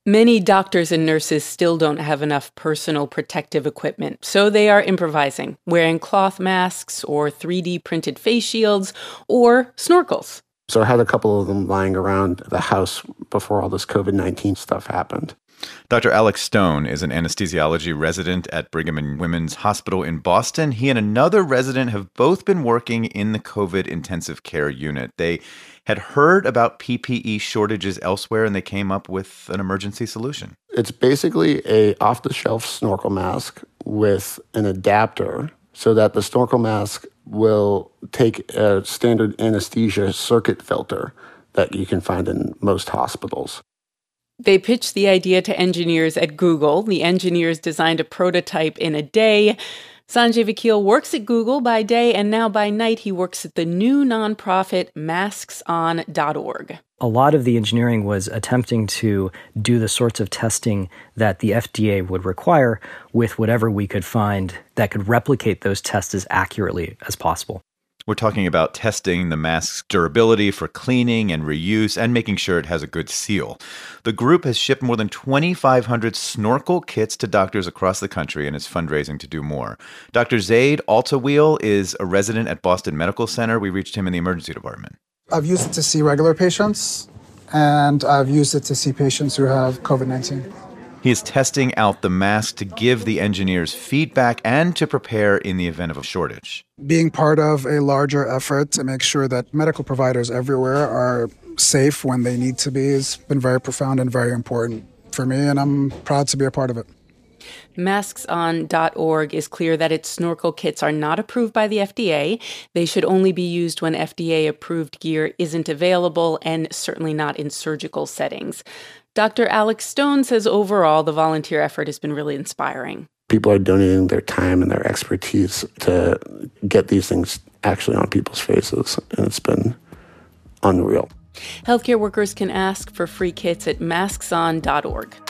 Many doctors and nurses still don't have enough personal protective equipment, so they are improvising, wearing cloth masks or 3D printed face shields or snorkels. So I had a couple of them lying around the house before all this COVID-19 stuff happened. Dr. Alex Stone is an anesthesiology resident at Brigham and Women's Hospital in Boston. He and another resident have both been working in the COVID intensive care unit. They had heard about PPE shortages elsewhere, and they came up with an emergency solution. It's basically a off-the-shelf snorkel mask with an adapter so that the snorkel mask will take a standard anesthesia circuit filter that you can find in most hospitals. They pitched the idea to engineers at Google. The engineers designed a prototype in a day. Sanjay Vakil works at Google by day, and now by night he works at the new nonprofit MasksOn.org. A lot of the engineering was attempting to do the sorts of testing that the FDA would require with whatever we could find that could replicate those tests as accurately as possible. We're talking about testing the mask's durability for cleaning and reuse and making sure it has a good seal. The group has shipped more than 2,500 snorkel kits to doctors across the country and is fundraising to do more. Dr. Zaid Altaweel is a resident at Boston Medical Center. We reached him in the emergency department. I've used it to see regular patients, and I've used it to see patients who have COVID-19. He is testing out the mask to give the engineers feedback and to prepare in the event of a shortage. Being part of a larger effort to make sure that medical providers everywhere are safe when they need to be has been very profound and very important for me, and I'm proud to be a part of it. MasksOn.org is clear that its snorkel kits are not approved by the FDA. They should only be used when FDA-approved gear isn't available and certainly not in surgical settings. Dr. Alex Stone says overall the volunteer effort has been really inspiring. People are donating their time and their expertise to get these things actually on people's faces, and it's been unreal. Healthcare workers can ask for free kits at MasksOn.org.